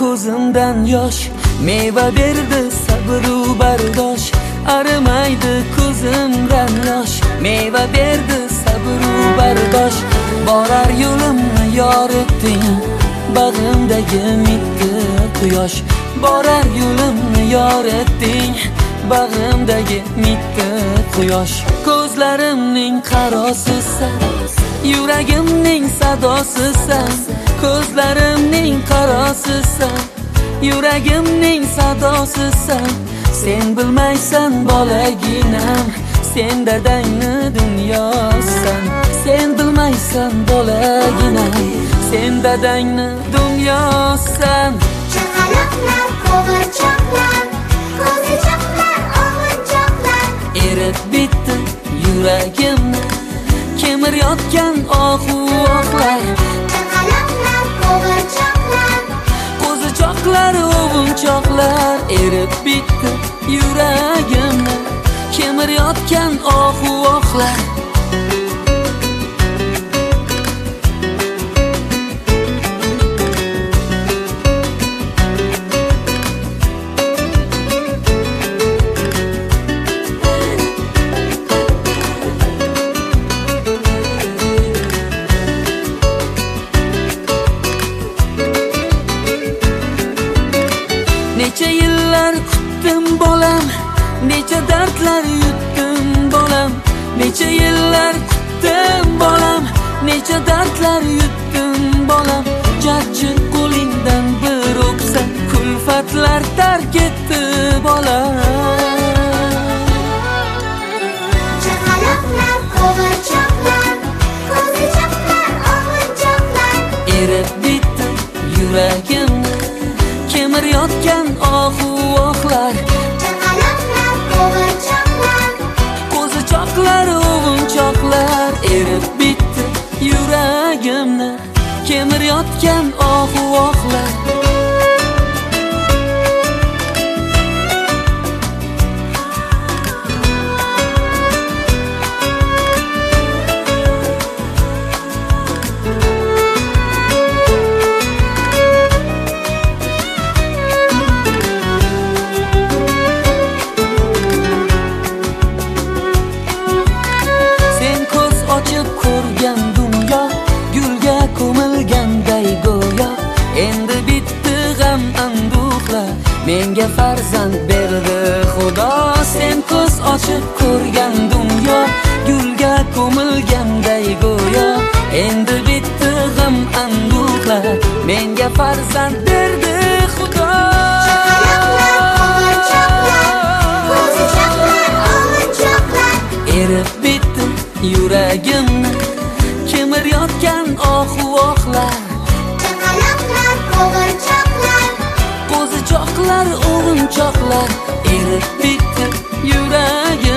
ko'zimdan yosh, meva berdi sabr-u bardosh. Arimaydi ko'zimdan yosh, meva berdi sabr-u bardosh. Borar yo'limni yoritding, bag'rimdagi mitti quyosh. Borar yo'limni yoritding, bag'rimdagi mitti quyosh. Ko'zlarimning qarosisan, yuragimning sadosisan. Ko'zlarimning qarosisan, yuragimning sadosisan. Sen bilmaysan bolaginam, sen dadangni dunyosan. Sen bilmaysan bolaginam, sen dadangni dunyosan. Chaqaloqlar, qo'g'irchoqlar, qo'zichoqlar, o'g'irchoqlar. Erib bitdi yuragimni kemirayotgan ohu ohlar. Chaqaloqlar, qo'g'irchoqlar, Qo'zichoqlar, o'g'irchoqlar. Erib bitdi yuragimni kemirayotgan ohu ohlar. Necha yillar kutdim bolam, necha dardlar yutdim bolam. Necha yillar kutdim bolam, necha dardlar yutdim bolam. Jajji qo'lingdan bir o'psa, kulfatlar tark etdi bolam. chaqaloqlar, qo'g'irchoqlar, qo'zichoqlar, o'g'irchoqlar. Erib bitdi yuragimni kemirayotgan ohu ohlar. Chaqaloqlar, qo'g'irchoqlar, Qo'zichoqlar, o'g'irchoqlar. Erib bitdi yuragimni kemirayotgan ohu ohlar. Ochib ko'rgan dunyo gulga ko'milganday go'yo. Endi bitdi g'am anduhlar, menga farzand berdi Xudo. Sen ko'z ochib ko'rgan dunyo gulga ko'milganday go'yo. Endi bitdi g'am anduhlar, menga farzand berdi Xudo. chaqaloqlar, qo'g'irchoqlar, qo'zichoqlar, o'g'irchoqlar. Erib bitdi yuragimni kemirayotgan ohu ohlar. Chaqaloqlar, qo'g'irchoqlar, Qo'zichoqlar, o'g'irchoqlar. Erib bitdi yuragim